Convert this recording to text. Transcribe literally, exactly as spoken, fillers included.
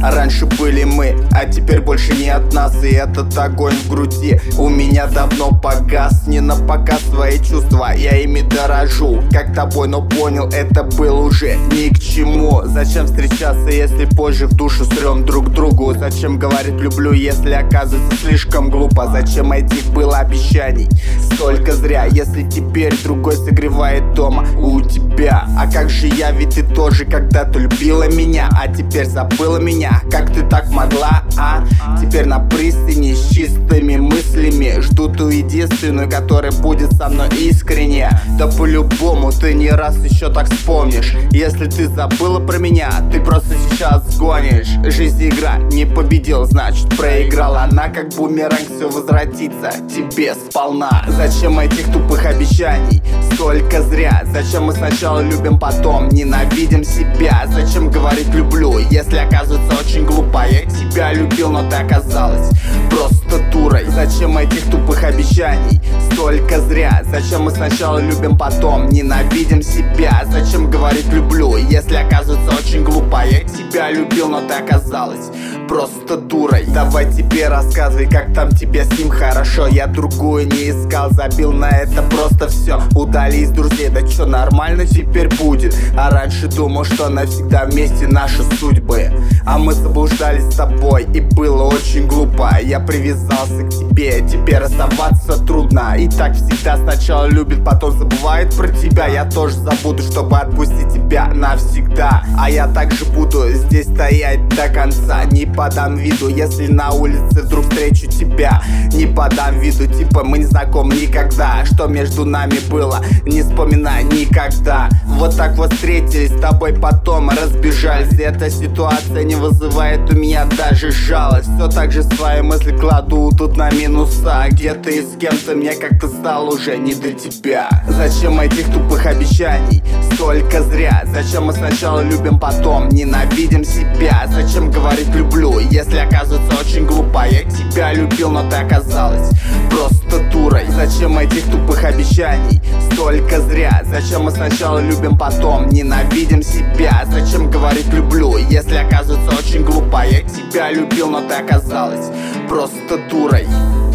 Раньше были мы, а теперь больше нет нас. И этот огонь в груди у меня давно погас. Не на показ свои чувства, я ими дорожу, как тобой, но понял, это было уже ни к чему. Зачем встречаться, если позже в душу срём друг другу? Зачем говорить люблю, если оказывается слишком глупо? Зачем этих было обещаний столько зря, если теперь другой согревает дома у тебя? А как же я, ведь ты тоже когда-то любила меня, а теперь забыла меня. Как ты так могла, а? Теперь на пристани с чистыми мыслями жду ту единственную, которая будет со мной искренне. Да по-любому ты не раз еще так вспомнишь. Если ты забыла про меня, ты просто сейчас сгонишь. Жизнь игра, не победил, значит проиграла. Она как бумеранг, все возвратится тебе сполна. Зачем этих тупых обещаний столько зря? Зачем мы сначала любим, потом ненавидим себя? Зачем говорить люблю, если оказывается очень глупо? Я тебя любил, но ты оказалась просто дурой. Зачем этих тупых обещаний столько зря? Зачем мы сначала любим, потом ненавидим себя? Зачем говорить люблю, если оказывается очень глупо? Я тебя любил, но ты оказалась просто дурой. Давай теперь рассказывай, как там тебе с ним хорошо. Я другую не искал, забил на это просто все. Удали из друзей, да чё, нормально теперь будет? А раньше думал, что навсегда вместе наши судьбы. А мы заблуждались с тобой, и было очень глупо. Я привязался к тебе, теперь расставаться трудно. И так всегда сначала любит, потом забывает про тебя. Я тоже забуду, чтобы отпустить тебя навсегда. А я также буду здесь стоять до конца. Не подам виду, если на улице вдруг встречу тебя. Не подам виду, типа мы не знакомы никогда. Что между нами было, не вспоминай никогда. Вот так вот встретились с тобой, потом разбежались. Эта ситуация не вызывает у меня даже жалость. Все так же свои мысли кладу тут на минуса. Где ты и с кем-то, мне как-то стало уже не до тебя. Зачем этих тупых обещаний столько зря? Зачем мы сначала любим, потом ненавидим себя? Зачем говорить люблю, если оказывается очень глупо? Я тебя любил, но ты оказалась просто дурой. Зачем этих тупых обещаний столько зря? Зачем мы сначала любим, потом ненавидим себя? Зачем говорить люблю, если оказывается очень глупо? Я тебя любил, но ты оказалась просто дурой.